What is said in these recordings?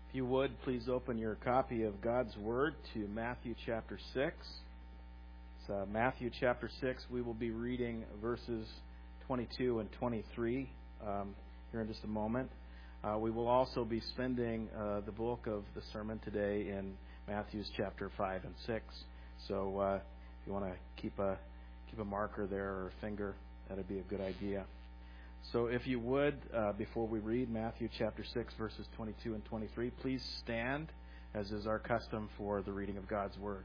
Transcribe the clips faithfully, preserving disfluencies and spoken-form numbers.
If you would, please open your copy of God's Word to Matthew chapter six. It's uh, Matthew chapter six. We will be reading verses twenty-two and twenty-three um, here in just a moment. Uh, we will also be spending uh, the bulk of the sermon today in Matthew's chapter five and six. So uh, if you want to keep a keep a marker there or a finger, that'd be a good idea. So if you would, uh, before we read Matthew chapter six, verses twenty-two and twenty-three, please stand, as is our custom for the reading of God's Word.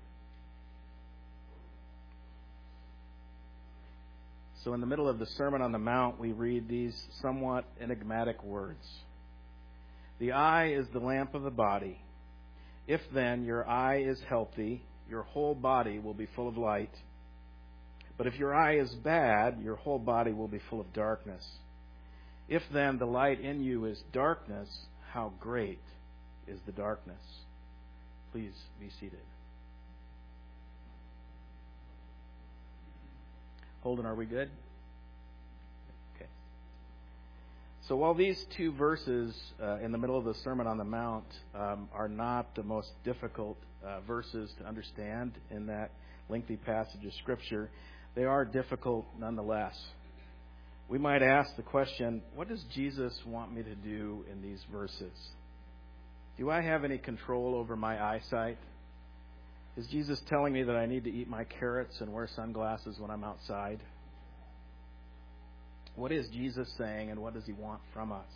So in the middle of the Sermon on the Mount, we read these somewhat enigmatic words. The eye is the lamp of the body. If then your eye is healthy, your whole body will be full of light. But if your eye is bad, your whole body will be full of darkness. If then the light in you is darkness, how great is the darkness? Please be seated. Holden, are we good? Okay. So while these two verses uh, in the middle of the Sermon on the Mount um, are not the most difficult uh, verses to understand in that lengthy passage of Scripture, they are difficult nonetheless. We might ask the question, what does Jesus want me to do in these verses? Do I have any control over my eyesight? Is Jesus telling me that I need to eat my carrots and wear sunglasses when I'm outside? What is Jesus saying, and what does he want from us?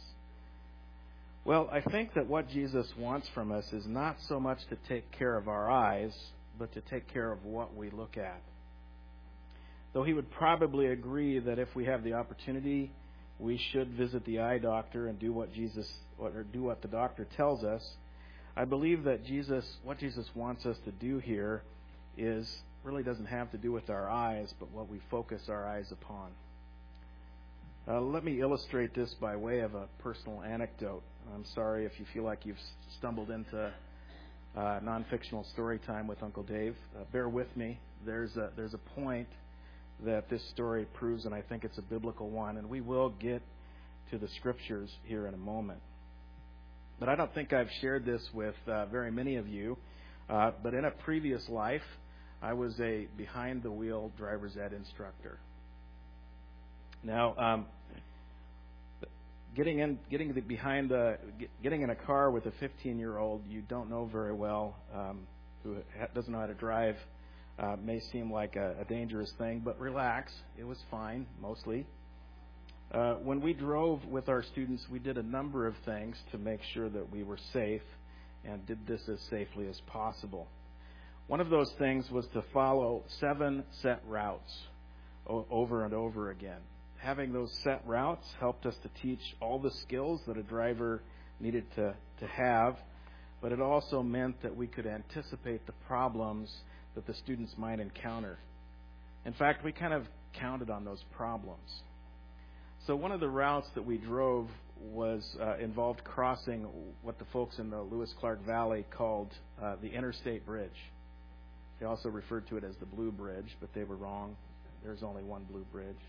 Well, I think that what Jesus wants from us is not so much to take care of our eyes, but to take care of what we look at. Though he would probably agree that if we have the opportunity, we should visit the eye doctor and do what Jesus or do what the doctor tells us. I believe that Jesus, what Jesus wants us to do here, is really doesn't have to do with our eyes, but what we focus our eyes upon. Uh, let me illustrate this by way of a personal anecdote. I'm sorry if you feel like you've stumbled into uh, non-fictional story time with Uncle Dave. Uh, bear with me. There's a, there's a point that this story proves, and I think it's a biblical one, and we will get to the Scriptures here in a moment. But I don't think I've shared this with uh, very many of you, uh, but in a previous life, I was a behind-the-wheel driver's ed instructor. Now, um, getting in, getting the, behind the, getting in a car with a fifteen-year-old you don't know very well, um, who doesn't know how to drive, Uh, may seem like a, a dangerous thing, but relax. It was fine, mostly. Uh, when we drove with our students, we did a number of things to make sure that we were safe and did this as safely as possible. One of those things was to follow seven set routes o- over and over again. Having those set routes helped us to teach all the skills that a driver needed to, to have, but it also meant that we could anticipate the problems that the students might encounter. In fact, we kind of counted on those problems. So one of the routes that we drove was uh, involved crossing what the folks in the Lewis Clark Valley called uh, the Interstate Bridge. They also referred to it as the Blue Bridge, but they were wrong. There's only one Blue Bridge.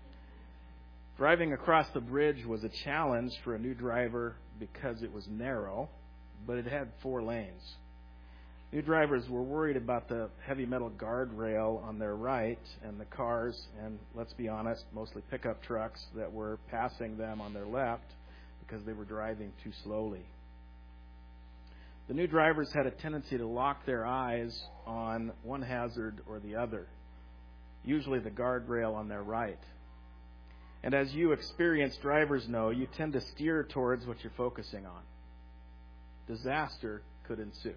Driving across the bridge was a challenge for a new driver because it was narrow, but it had four lanes. New drivers were worried about the heavy metal guardrail on their right and the cars, and let's be honest, mostly pickup trucks that were passing them on their left because they were driving too slowly. The new drivers had a tendency to lock their eyes on one hazard or the other, usually the guardrail on their right. And as you experienced drivers know, you tend to steer towards what you're focusing on. Disaster could ensue.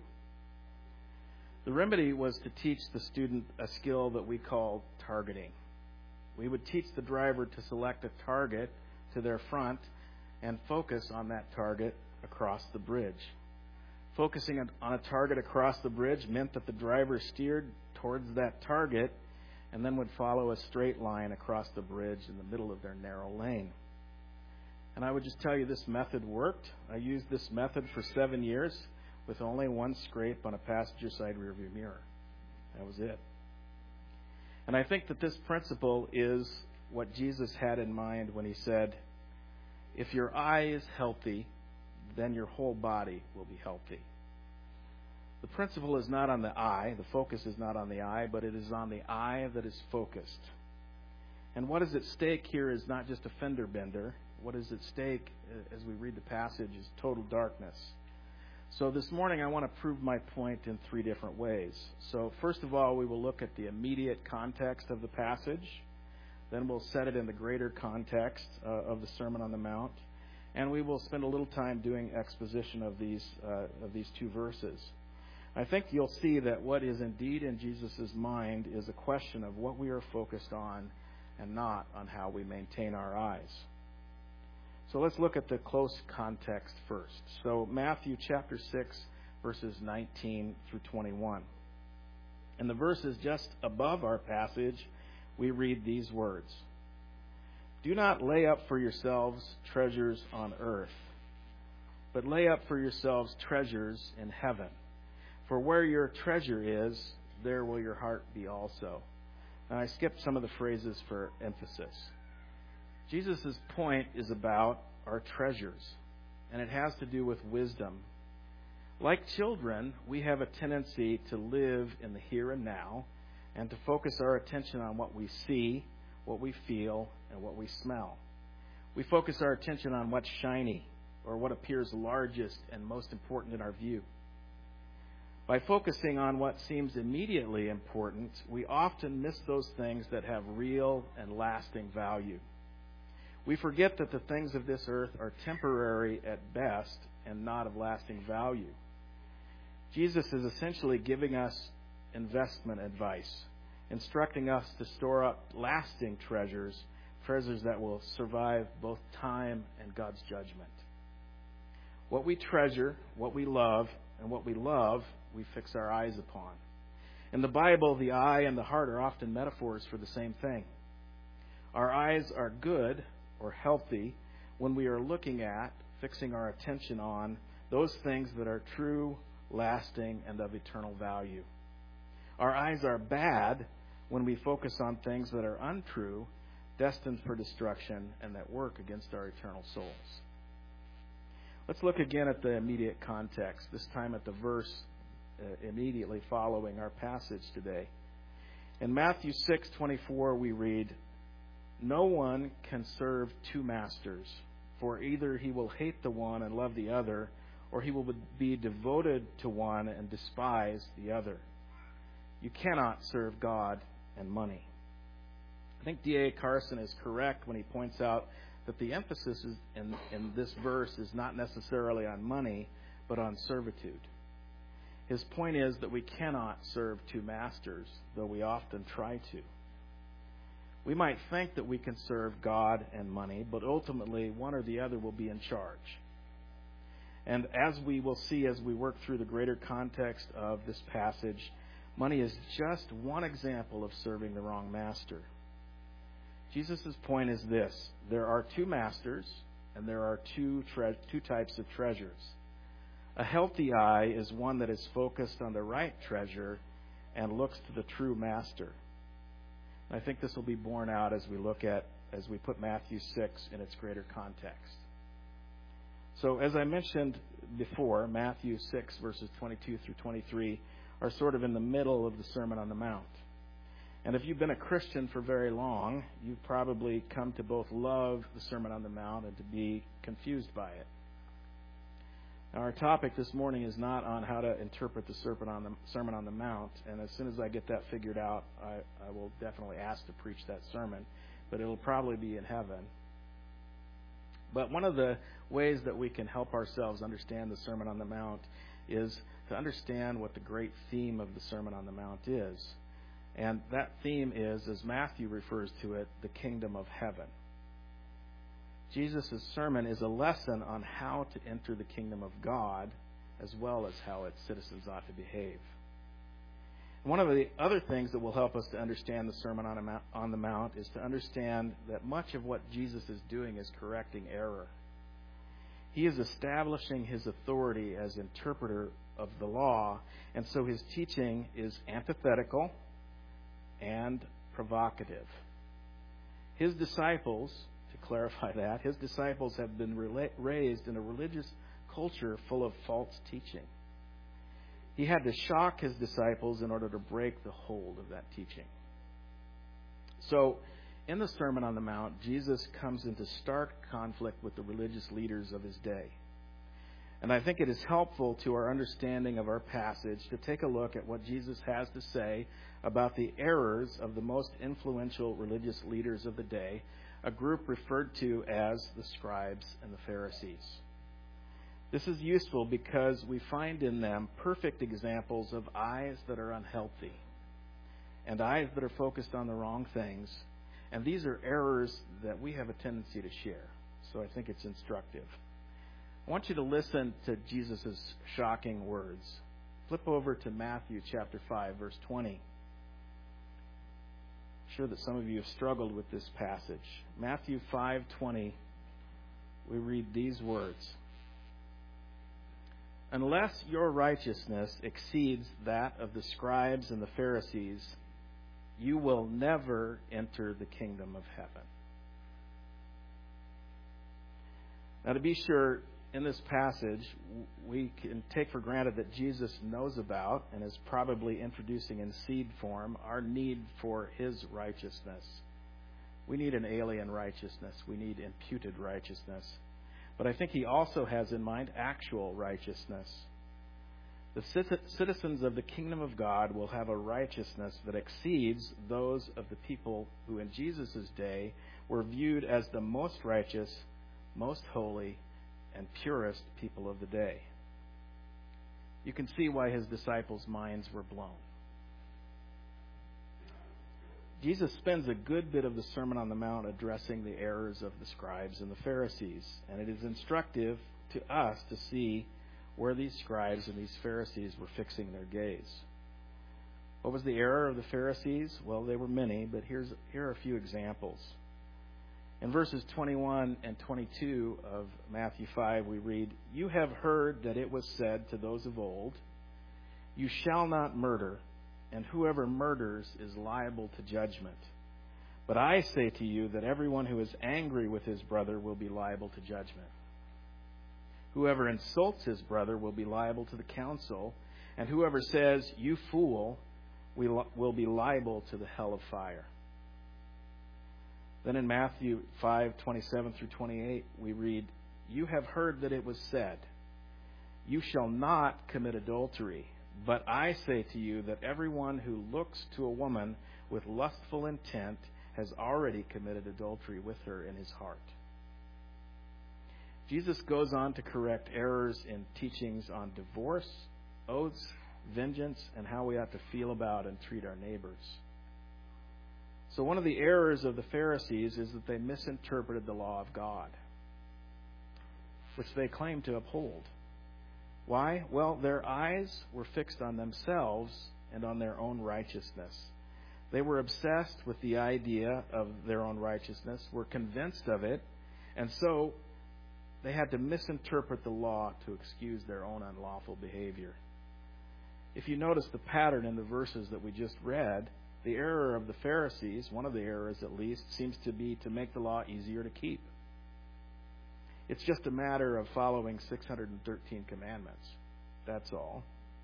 The remedy was to teach the student a skill that we call targeting. We would teach the driver to select a target to their front and focus on that target across the bridge. Focusing on a target across the bridge meant that the driver steered towards that target and then would follow a straight line across the bridge in the middle of their narrow lane. And I would just tell you this method worked. I used this method for seven years. With only one scrape on a passenger side rearview mirror. That was it. And I think that this principle is what Jesus had in mind when he said, if your eye is healthy, then your whole body will be healthy. The principle is not on the eye, the focus is not on the eye, but it is on the eye that is focused. And what is at stake here is not just a fender bender. What is at stake, as we read the passage, is total darkness. So this morning I want to prove my point in three different ways. So first of all, we will look at the immediate context of the passage. Then we'll set it in the greater context uh, of the Sermon on the Mount. And we will spend a little time doing exposition of these uh, of these two verses. I think you'll see that what is indeed in Jesus' mind is a question of what we are focused on and not on how we maintain our eyes. So let's look at the close context first. So Matthew chapter six, verses nineteen through twenty-one. In the verses just above our passage, we read these words. Do not lay up for yourselves treasures on earth, but lay up for yourselves treasures in heaven. For where your treasure is, there will your heart be also. And I skipped some of the phrases for emphasis. Jesus' point is about our treasures, and it has to do with wisdom. Like children, we have a tendency to live in the here and now and to focus our attention on what we see, what we feel, and what we smell. We focus our attention on what's shiny or what appears largest and most important in our view. By focusing on what seems immediately important, we often miss those things that have real and lasting value. We forget that the things of this earth are temporary at best and not of lasting value. Jesus is essentially giving us investment advice, instructing us to store up lasting treasures, treasures that will survive both time and God's judgment. What we treasure, what we love, and what we love, we fix our eyes upon. In the Bible, the eye and the heart are often metaphors for the same thing. Our eyes are good or healthy when we are looking at, fixing our attention on, those things that are true, lasting, and of eternal value. Our eyes are bad when we focus on things that are untrue, destined for destruction, and that work against our eternal souls. Let's look again at the immediate context, this time at the verse uh, immediately following our passage today. In Matthew six twenty-four, we read, No one can serve two masters, for either he will hate the one and love the other, or he will be devoted to one and despise the other. You cannot serve God and money. I think D A Carson is correct when he points out that the emphasis is in, in this verse is not necessarily on money, but on servitude. His point is that we cannot serve two masters, though we often try to. We might think that we can serve God and money, but ultimately one or the other will be in charge. And as we will see as we work through the greater context of this passage, money is just one example of serving the wrong master. Jesus' point is this: there are two masters, and there are two tre- two types of treasures. A healthy eye is one that is focused on the right treasure and looks to the true master. I think this will be borne out as we look at, as we put Matthew six in its greater context. So as I mentioned before, Matthew six verses twenty-two through twenty-three are sort of in the middle of the Sermon on the Mount. And if you've been a Christian for very long, you've probably come to both love the Sermon on the Mount and to be confused by it. Now, our topic this morning is not on how to interpret the Sermon on the, Sermon on the Mount, and as soon as I get that figured out, I, I will definitely ask to preach that sermon, but it'll probably be in heaven. But one of the ways that we can help ourselves understand the Sermon on the Mount is to understand what the great theme of the Sermon on the Mount is. And that theme is, as Matthew refers to it, the kingdom of heaven. Jesus' sermon is a lesson on how to enter the kingdom of God, as well as how its citizens ought to behave. One of the other things that will help us to understand the Sermon on the Mount is to understand that much of what Jesus is doing is correcting error. He is establishing his authority as interpreter of the law, and so his teaching is antithetical and provocative. His disciples, to clarify that, his disciples have been raised in a religious culture full of false teaching. He had to shock his disciples in order to break the hold of that teaching. So, in the Sermon on the Mount, Jesus comes into stark conflict with the religious leaders of his day. And I think it is helpful to our understanding of our passage to take a look at what Jesus has to say about the errors of the most influential religious leaders of the day, a group referred to as the scribes and the Pharisees. This is useful because we find in them perfect examples of eyes that are unhealthy and eyes that are focused on the wrong things. And these are errors that we have a tendency to share. So I think it's instructive. I want you to listen to Jesus' shocking words. Flip over to Matthew chapter five, verse twenty. I'm sure that some of you have struggled with this passage. Matthew five twenty, we read these words. Unless your righteousness exceeds that of the scribes and the Pharisees, you will never enter the kingdom of heaven. Now, to be sure, in this passage, we can take for granted that Jesus knows about and is probably introducing in seed form our need for his righteousness. We need an alien righteousness. We need imputed righteousness. But I think he also has in mind actual righteousness. The citizens of the kingdom of God will have a righteousness that exceeds those of the people who in Jesus' day were viewed as the most righteous, most holy, and purest people of the day. You can see why his disciples' minds were blown. Jesus spends a good bit of the Sermon on the Mount addressing the errors of the scribes and the Pharisees, and it is instructive to us to see where these scribes and these Pharisees were fixing their gaze. What was the error of the Pharisees? Well, they were many, but here's here are a few examples. In verses twenty-one and twenty-two of Matthew five, we read, "You have heard that it was said to those of old, 'You shall not murder, and whoever murders is liable to judgment.' But I say to you that everyone who is angry with his brother will be liable to judgment. Whoever insults his brother will be liable to the council, and whoever says, 'You fool,' will be liable to the hell of fire." Then in Matthew five twenty-seven through twenty-eight, we read, "You have heard that it was said, 'You shall not commit adultery.' But I say to you that everyone who looks to a woman with lustful intent has already committed adultery with her in his heart." Jesus goes on to correct errors in teachings on divorce, oaths, vengeance, and how we ought to feel about and treat our neighbors. So one of the errors of the Pharisees is that they misinterpreted the law of God, which they claim to uphold. Why? Well, their eyes were fixed on themselves and on their own righteousness. They were obsessed with the idea of their own righteousness, were convinced of it, and so they had to misinterpret the law to excuse their own unlawful behavior. If you notice the pattern in the verses that we just read, the error of the Pharisees, one of the errors at least, seems to be to make the law easier to keep. It's just a matter of following six hundred thirteen commandments. That's all.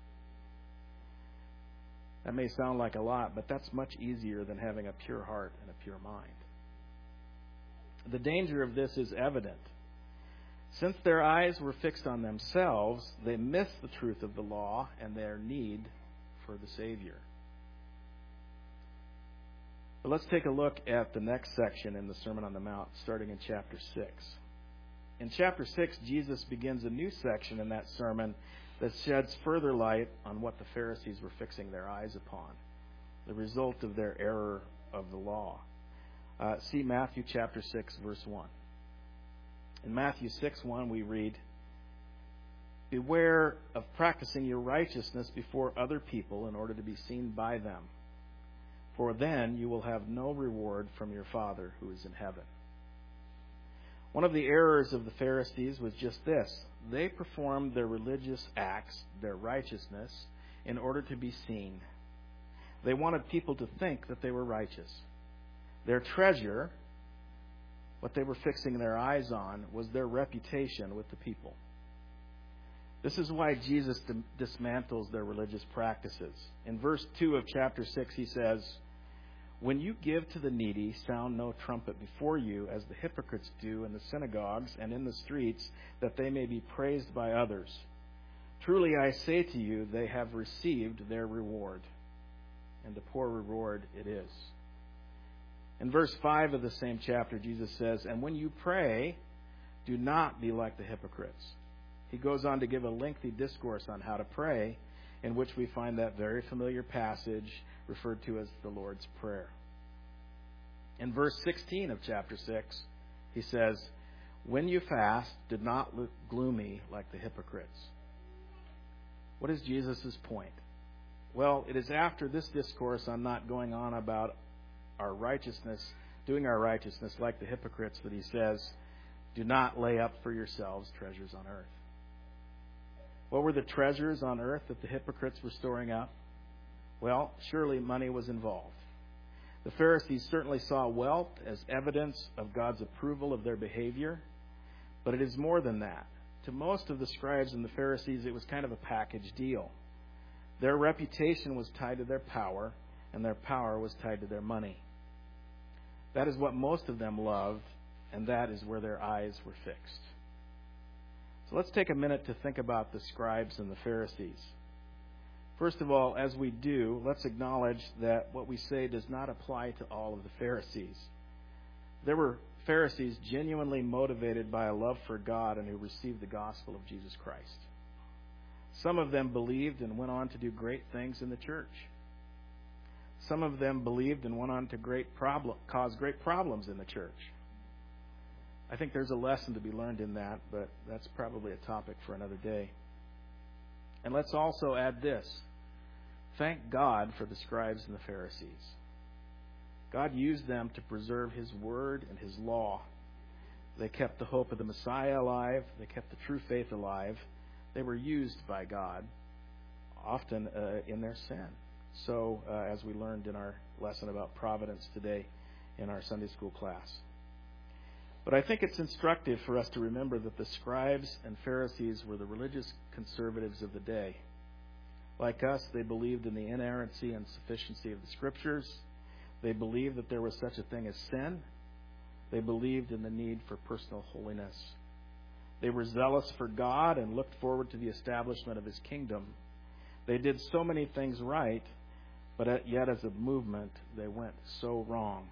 That may sound like a lot, but that's much easier than having a pure heart and a pure mind. The danger of this is evident. Since their eyes were fixed on themselves, they missed the truth of the law and their need for the Savior. But let's take a look at the next section in the Sermon on the Mount, starting in chapter six. In chapter six, Jesus begins a new section in that sermon that sheds further light on what the Pharisees were fixing their eyes upon, the result of their error of the law. Uh, see Matthew chapter six, verse one. In Matthew six one, we read, "Beware of practicing your righteousness before other people in order to be seen by them. For then you will have no reward from your Father who is in heaven." One of the errors of the Pharisees was just this. They performed their religious acts, their righteousness, in order to be seen. They wanted people to think that they were righteous. Their treasure, what they were fixing their eyes on, was their reputation with the people. This is why Jesus dismantles their religious practices. In verse two of chapter six, he says, "When you give to the needy, sound no trumpet before you, as the hypocrites do in the synagogues and in the streets, that they may be praised by others. Truly I say to you, they have received their reward." And a poor reward it is. In verse five of the same chapter, Jesus says, "And when you pray, do not be like the hypocrites." He goes on to give a lengthy discourse on how to pray, in which we find that very familiar passage referred to as the Lord's Prayer. In verse sixteen of chapter six, he says, "When you fast, do not look gloomy like the hypocrites." What is Jesus' point? Well, it is after this discourse on not going on about our righteousness, doing our righteousness like the hypocrites, that he says, "Do not lay up for yourselves treasures on earth." What were the treasures on earth that the hypocrites were storing up? Well, surely money was involved. The Pharisees certainly saw wealth as evidence of God's approval of their behavior, but it is more than that. To most of the scribes and the Pharisees, it was kind of a package deal. Their reputation was tied to their power, and their power was tied to their money. That is what most of them loved, and that is where their eyes were fixed. So let's take a minute to think about the scribes and the Pharisees. First of all, as we do, let's acknowledge that what we say does not apply to all of the Pharisees. There were Pharisees genuinely motivated by a love for God and who received the gospel of Jesus Christ. Some of them believed and went on to do great things in the church. Some of them believed and went on to great problem, cause great problems in the church. I think there's a lesson to be learned in that, but that's probably a topic for another day. And let's also add this. Thank God for the scribes and the Pharisees. God used them to preserve His Word and His law. They kept the hope of the Messiah alive. They kept the true faith alive. They were used by God, often uh, in their sin. So, uh, as we learned in our lesson about providence today in our Sunday school class. But I think it's instructive for us to remember that the scribes and Pharisees were the religious conservatives of the day. Like us, they believed in the inerrancy and sufficiency of the Scriptures. They believed that there was such a thing as sin. They believed in the need for personal holiness. They were zealous for God and looked forward to the establishment of His kingdom. They did so many things right, but yet as a movement, they went so wrong.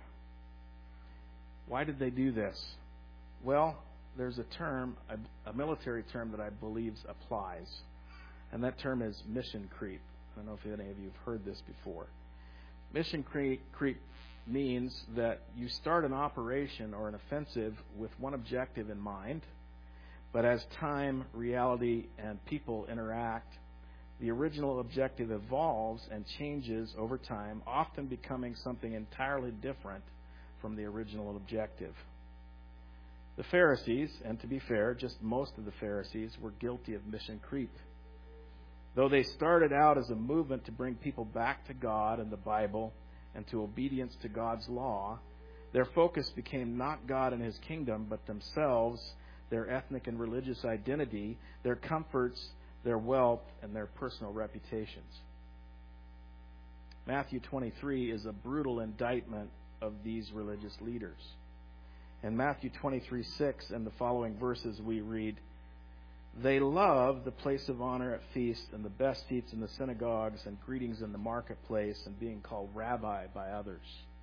Why did they do this? Well, there's a term, a, a military term that I believe applies, and that term is mission creep. I don't know if any of you have heard this before. Mission creep, creep means that you start an operation or an offensive with one objective in mind, but as time, reality, and people interact, the original objective evolves and changes over time, often becoming something entirely different from the original objective. The Pharisees, and to be fair, just most of the Pharisees, were guilty of mission creep. Though they started out as a movement to bring people back to God and the Bible and to obedience to God's law, their focus became not God and His kingdom, but themselves, their ethnic and religious identity, their comforts, their wealth, and their personal reputations. Matthew twenty-three is a brutal indictment of these religious leaders. In Matthew twenty-three six and the following verses we read, "They love the place of honor at feasts and the best seats in the synagogues and greetings in the marketplace and being called rabbi by others."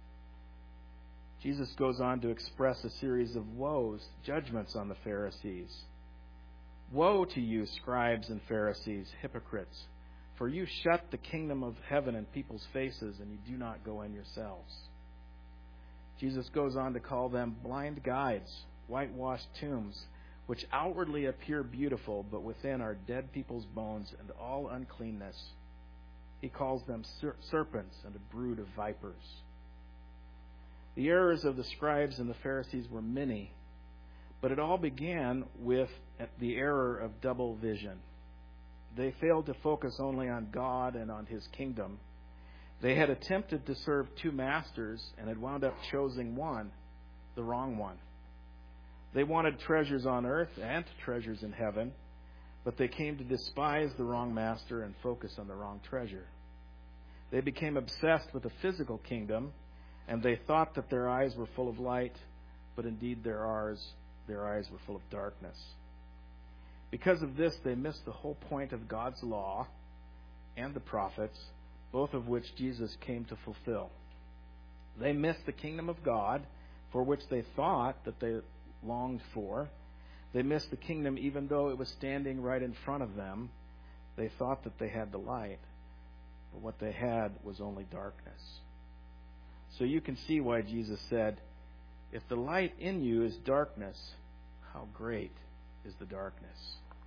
Jesus goes on to express a series of woes, judgments on the Pharisees. "Woe to you, scribes and Pharisees, hypocrites, for you shut the kingdom of heaven in people's faces and you do not go in yourselves." Jesus goes on to call them blind guides, whitewashed tombs, which outwardly appear beautiful, but within are dead people's bones and all uncleanness. He calls them ser- serpents and a brood of vipers. The errors of the scribes and the Pharisees were many, but it all began with the error of double vision. They failed to focus only on God and on His kingdom. They had attempted to serve two masters and had wound up choosing one, the wrong one. They wanted treasures on earth and treasures in heaven, But they came to despise the wrong master and focus on the wrong treasure. They became obsessed with the physical kingdom, and they thought that their eyes were full of light, but indeed their eyes, their eyes were full of darkness. Because of this, they missed the whole point of God's law and the prophets, both of which Jesus came to fulfill. They missed the kingdom of God, for which they thought that they longed for. They missed the kingdom even though it was standing right in front of them. They thought that they had the light, but what they had was only darkness. So you can see why Jesus said, if the light in you is darkness, how great is the darkness.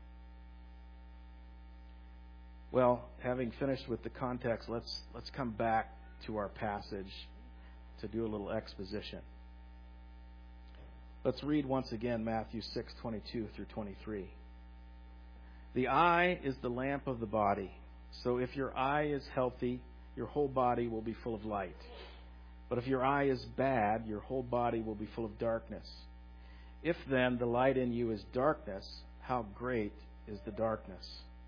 Well, having finished with the context, let's let's come back to our passage to do a little exposition. Let's read once again Matthew six twenty-two through twenty-three. The eye is the lamp of the body. So if your eye is healthy, your whole body will be full of light. But if your eye is bad, your whole body will be full of darkness. If then the light in you is darkness, how great is the darkness?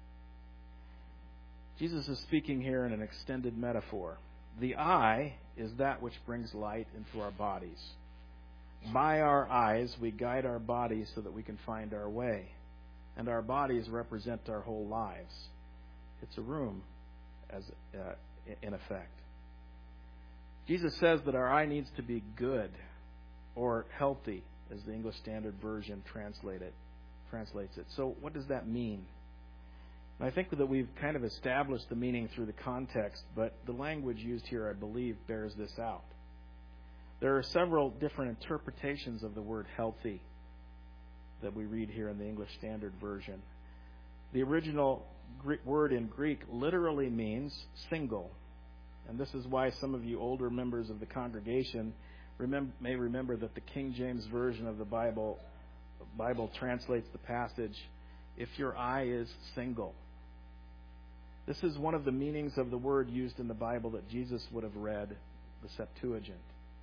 Jesus is speaking here in an extended metaphor. The eye is that which brings light into our bodies. By our eyes, we guide our bodies so that we can find our way. And our bodies represent our whole lives. It's a room, as uh, in effect. Jesus says that our eye needs to be good or healthy, as the English Standard Version translate it, translates it. So what does that mean? And I think that we've kind of established the meaning through the context, but the language used here, I believe, bears this out. There are several different interpretations of the word healthy that we read here in the English Standard Version. The original Greek word in Greek literally means single. And this is why some of you older members of the congregation remember, may remember that the King James Version of the Bible, Bible translates the passage, if your eye is single. This is one of the meanings of the word used in the Bible that Jesus would have read, the Septuagint.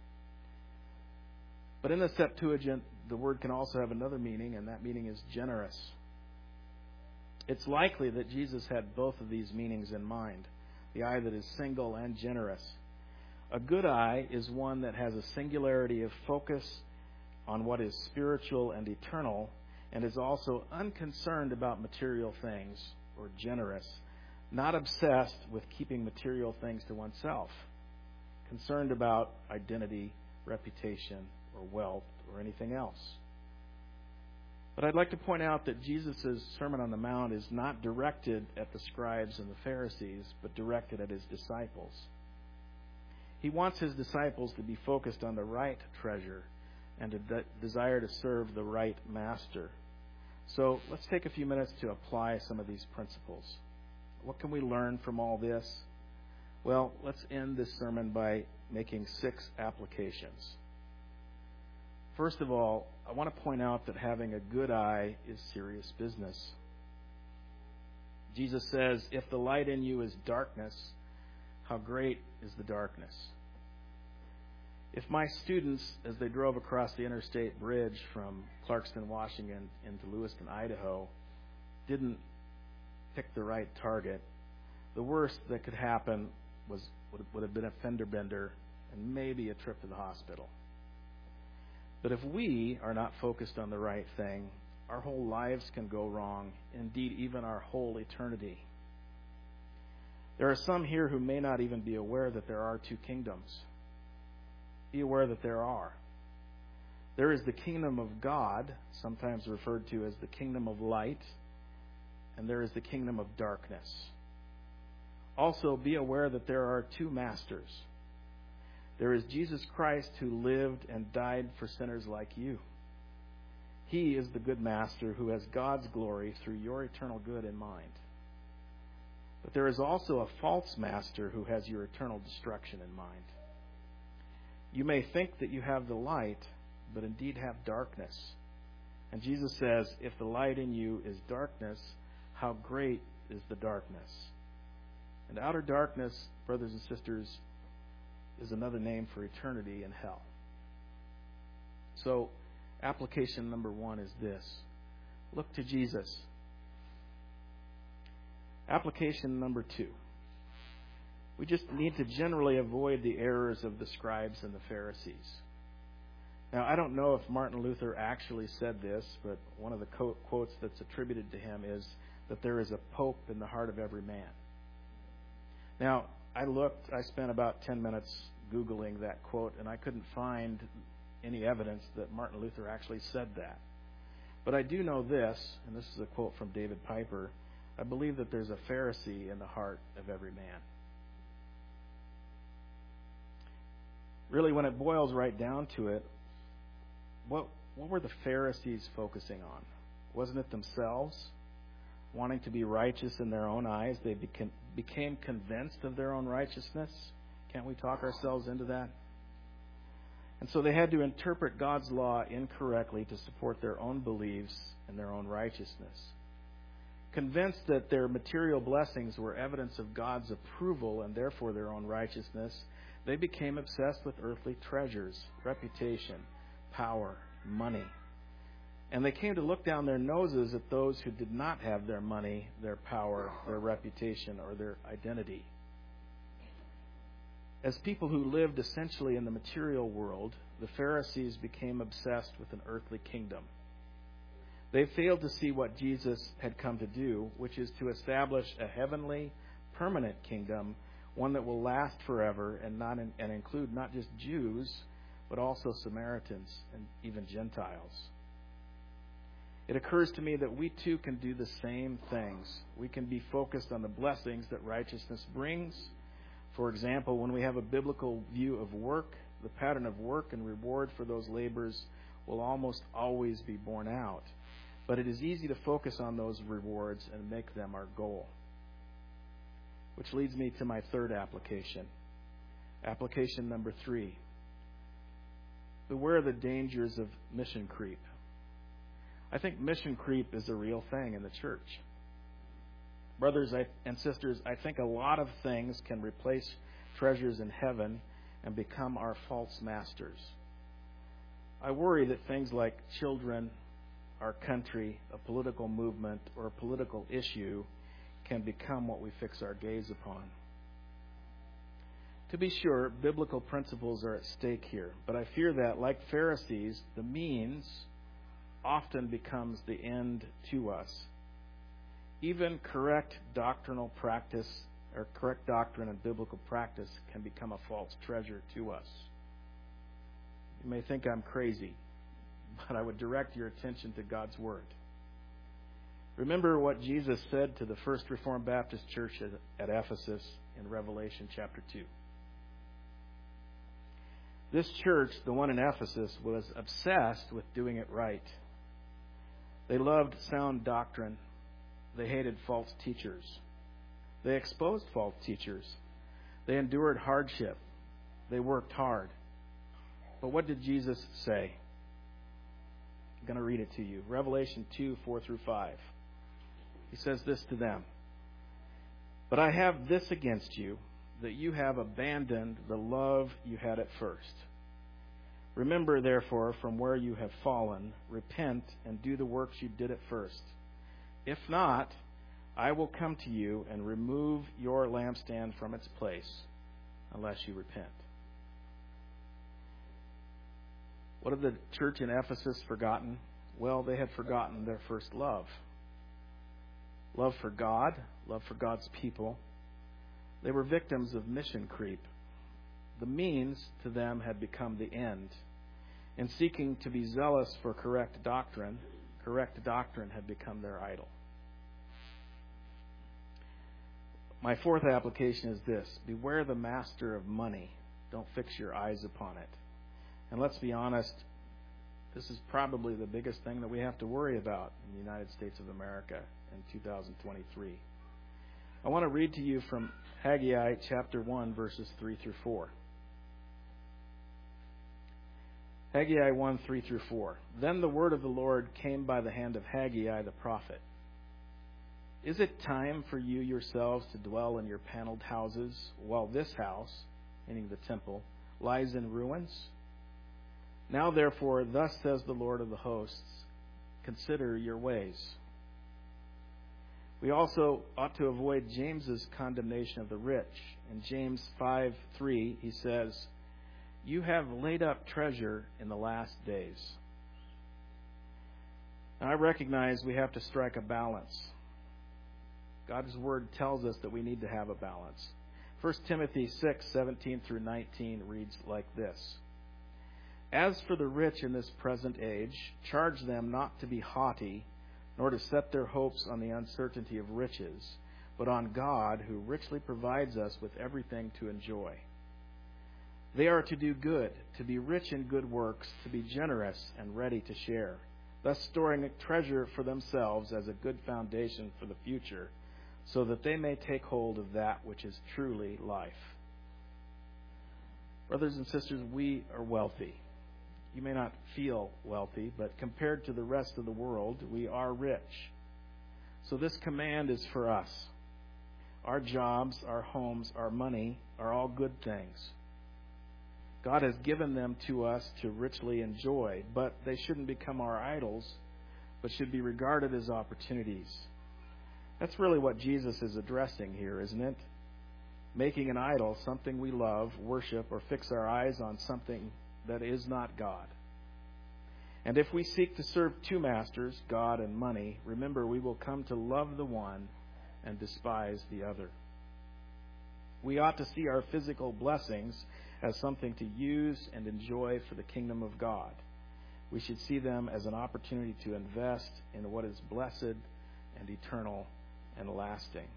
But in the Septuagint, the word can also have another meaning, and that meaning is generous. It's likely that Jesus had both of these meanings in mind, the eye that is single and generous. A good eye is one that has a singularity of focus on what is spiritual and eternal, and is also unconcerned about material things, or generous, not obsessed with keeping material things to oneself, concerned about identity, reputation, or wealth, or anything else. But I'd like to point out that Jesus' Sermon on the Mount is not directed at the scribes and the Pharisees, but directed at his disciples. He wants his disciples to be focused on the right treasure and a de- desire to serve the right master. So let's take a few minutes to apply some of these principles. What can we learn from all this? Well, let's end this sermon by making six applications. First of all, I want to point out that having a good eye is serious business. Jesus says, if the light in you is darkness, how great is the darkness? If my students, as they drove across the interstate bridge from Clarkston, Washington into Lewiston, Idaho, didn't pick the right target, the worst that could happen was would, would have been a fender bender and maybe a trip to the hospital. But if we are not focused on the right thing, our whole lives can go wrong, indeed even our whole eternity. There are some here who may not even be aware that there are two kingdoms. Be aware that there are. There is the kingdom of God, sometimes referred to as the kingdom of light, and there is the kingdom of darkness. Also, be aware that there are two masters. There is Jesus Christ who lived and died for sinners like you. He is the good master who has God's glory through your eternal good in mind. But there is also a false master who has your eternal destruction in mind. You may think that you have the light, but indeed have darkness. And Jesus says, if the light in you is darkness, how great is the darkness? And outer darkness, brothers and sisters, is another name for eternity in hell. So, application number one is this. Look to Jesus. Application number two. We just need to generally avoid the errors of the scribes and the Pharisees. Now, I don't know if Martin Luther actually said this, but one of the quotes that's attributed to him is that there is a pope in the heart of every man. Now, I looked, I spent about ten minutes Googling that quote, and I couldn't find any evidence that Martin Luther actually said that. But I do know this, and this is a quote from David Piper, I believe that there's a Pharisee in the heart of every man. Really, when it boils right down to it, what what were the Pharisees focusing on? Wasn't it themselves? Wanting to be righteous in their own eyes, they became, became convinced of their own righteousness. Can't we talk ourselves into that? And so they had to interpret God's law incorrectly to support their own beliefs and their own righteousness. Convinced that their material blessings were evidence of God's approval and therefore their own righteousness, they became obsessed with earthly treasures, reputation, power, money. And they came to look down their noses at those who did not have their money, their power, their reputation, or their identity. As people who lived essentially in the material world, the Pharisees became obsessed with an earthly kingdom. They failed to see what Jesus had come to do, which is to establish a heavenly, permanent kingdom, one that will last forever and not in, and include not just Jews, but also Samaritans and even Gentiles. It occurs to me that we too can do the same things. We can be focused on the blessings that righteousness brings. For example, when we have a biblical view of work, the pattern of work and reward for those labors will almost always be borne out. But it is easy to focus on those rewards and make them our goal. Which leads me to my third application. Application number three. Beware the dangers of mission creep. I think mission creep is a real thing in the church. Brothers and sisters, I think a lot of things can replace treasures in heaven and become our false masters. I worry that things like children, our country, a political movement, or a political issue can become what we fix our gaze upon. To be sure, biblical principles are at stake here, but I fear that, like Pharisees, the means often becomes the end to us. Even correct doctrinal practice or correct doctrine and biblical practice can become a false treasure to us. You may think I'm crazy, but I would direct your attention to God's Word. Remember what Jesus said to the First Reformed Baptist Church at Ephesus in Revelation chapter two. This church, the one in Ephesus, was obsessed with doing it right. They loved sound doctrine. They hated false teachers. They exposed false teachers. They endured hardship. They worked hard. But what did Jesus say? I'm going to read it to you. Revelation two, four through five. He says this to them. But I have this against you, that you have abandoned the love you had at first. Remember, therefore, from where you have fallen, repent and do the works you did at first. If not, I will come to you and remove your lampstand from its place, unless you repent. What had the church in Ephesus forgotten? Well, they had forgotten their first love. Love for God, love for God's people. They were victims of mission creep. The means to them had become the end. In seeking to be zealous for correct doctrine, correct doctrine had become their idol. My fourth application is this. Beware the master of money. Don't fix your eyes upon it. And let's be honest, this is probably the biggest thing that we have to worry about in the United States of America in two thousand twenty-three. I want to read to you from Haggai chapter one, verses three through four. Haggai one, three through four. Then the word of the Lord came by the hand of Haggai the prophet. Is it time for you yourselves to dwell in your paneled houses, while this house, meaning the temple, lies in ruins? Now therefore, thus says the Lord of the hosts, consider your ways. We also ought to avoid James's condemnation of the rich. In James five three, he says, "You have laid up treasure in the last days." Now, I recognize we have to strike a balance. God's Word tells us that we need to have a balance. First Timothy six seventeen through nineteen reads like this: "As for the rich in this present age, charge them not to be haughty, nor to set their hopes on the uncertainty of riches, but on God, who richly provides us with everything to enjoy. They are to do good, to be rich in good works, to be generous and ready to share, thus storing a treasure for themselves as a good foundation for the future, so that they may take hold of that which is truly life." Brothers and sisters, we are wealthy. You may not feel wealthy, but compared to the rest of the world, we are rich. So this command is for us. Our jobs, our homes, our money are all good things. God has given them to us to richly enjoy, but they shouldn't become our idols, but should be regarded as opportunities. That's really what Jesus is addressing here, isn't it? Making an idol something we love, worship, or fix our eyes on something that is not God. And if we seek to serve two masters, God and money, remember we will come to love the one and despise the other. We ought to see our physical blessings as something to use and enjoy for the kingdom of God. We should see them as an opportunity to invest in what is blessed and eternal and lasting.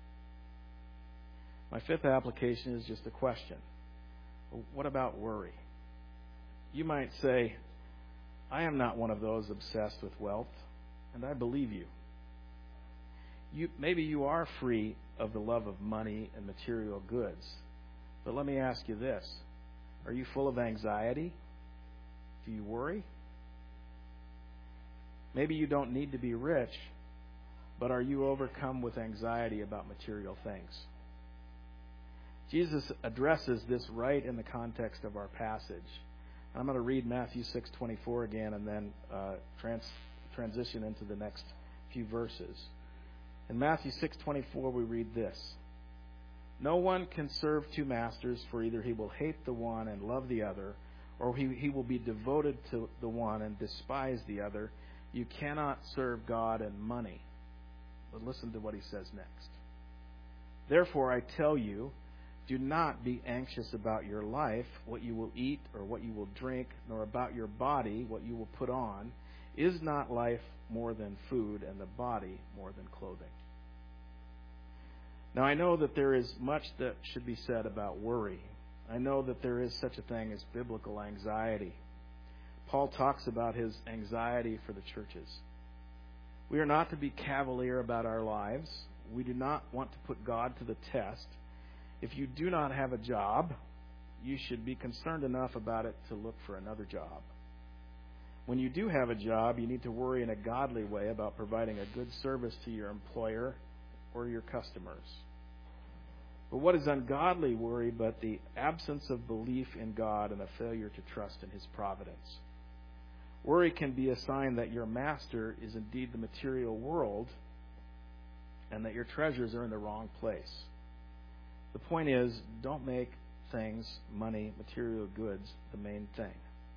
My fifth application is just a question. What about worry? You might say, "I am not one of those obsessed with wealth," and I believe you. You maybe you are free of the love of money and material goods. But let me ask you this. Are you full of anxiety? Do you worry? Maybe you don't need to be rich, but are you overcome with anxiety about material things? Jesus addresses this right in the context of our passage. I'm going to read Matthew six twenty-four again and then uh, trans- transition into the next few verses. In Matthew six twenty-four, we read this: "No one can serve two masters, for either he will hate the one and love the other, or he, he will be devoted to the one and despise the other. You cannot serve God and money." But listen to what he says next. "Therefore, I tell you, do not be anxious about your life, what you will eat or what you will drink, nor about your body, what you will put on. Is not life more than food, and the body more than clothing?" Now, I know that there is much that should be said about worry. I know that there is such a thing as biblical anxiety. Paul talks about his anxiety for the churches. We are not to be cavalier about our lives. We do not want to put God to the test. If you do not have a job, you should be concerned enough about it to look for another job. When you do have a job, you need to worry in a godly way about providing a good service to your employer or your customers. But what is ungodly worry but the absence of belief in God and a failure to trust in His providence? Worry can be a sign that your master is indeed the material world and that your treasures are in the wrong place. The point is, don't make things, money, material goods, the main thing.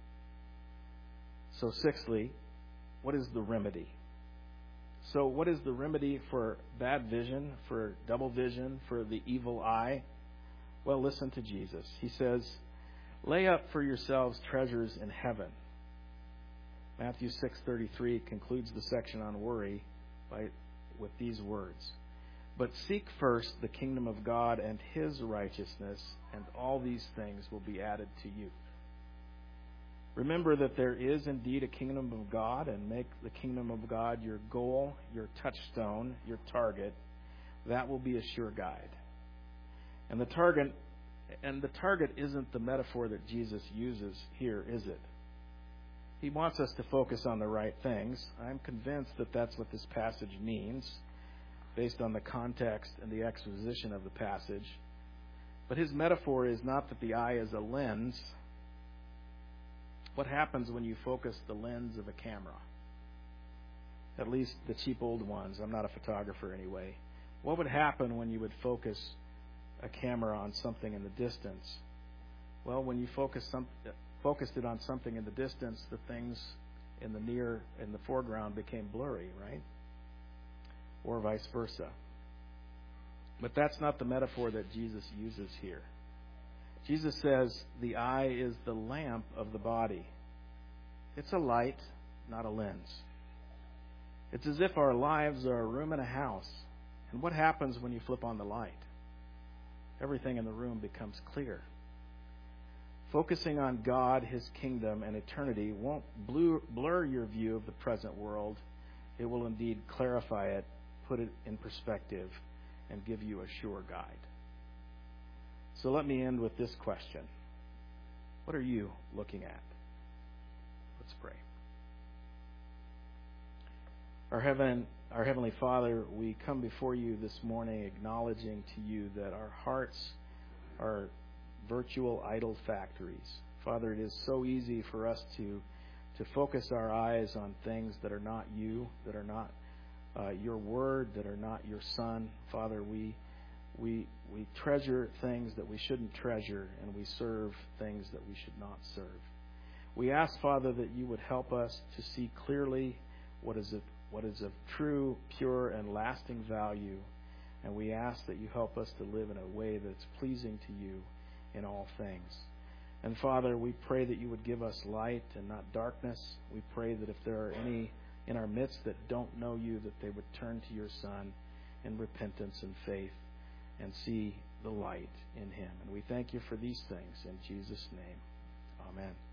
So sixthly, what is the remedy? So what is the remedy for bad vision, for double vision, for the evil eye? Well, listen to Jesus. He says, "Lay up for yourselves treasures in heaven." Matthew six thirty-three concludes the section on worry by with these words: "But seek first the kingdom of God and His righteousness, and all these things will be added to you." Remember that there is indeed a kingdom of God, and make the kingdom of God your goal, your touchstone, your target. That will be a sure guide. And the target, and the target isn't the metaphor that Jesus uses here, is it? He wants us to focus on the right things. I'm convinced that that's what this passage means, based on the context and the exposition of the passage. But his metaphor is not that the eye is a lens. What happens when you focus the lens of a camera? at least the cheap old ones. I'm not a photographer anyway. What would happen when you would focus a camera on something in the distance? Well, when you focus some, focused it on something in the distance, the things in the near, in the foreground became blurry, right? Or vice versa. But that's not the metaphor that Jesus uses here. Jesus says the eye is the lamp of the body. It's a light, not a lens. It's as if our lives are a room in a house. And what happens when you flip on the light? Everything in the room becomes clear. Focusing on God, His kingdom, and eternity won't blur your view of the present world. It will indeed clarify it, put it in perspective, and give you a sure guide. So let me end with this question. What are you looking at? Let's pray. Our heaven, our Heavenly Father, we come before you this morning acknowledging to you that our hearts are virtual idol factories. Father, it is so easy for us to to focus our eyes on things that are not you, that are not uh, your word, that are not your Son. Father, we we we treasure things that we shouldn't treasure, and we serve things that we should not serve. We ask, Father, that you would help us to see clearly what is of, what is of true, pure, and lasting value, and we ask that you help us to live in a way that's pleasing to you in all things. And Father, we pray that you would give us light and not darkness. We pray that if there are any in our midst that don't know you, that they would turn to your Son in repentance and faith and see the light in him. And we thank you for these things in Jesus' name. Amen.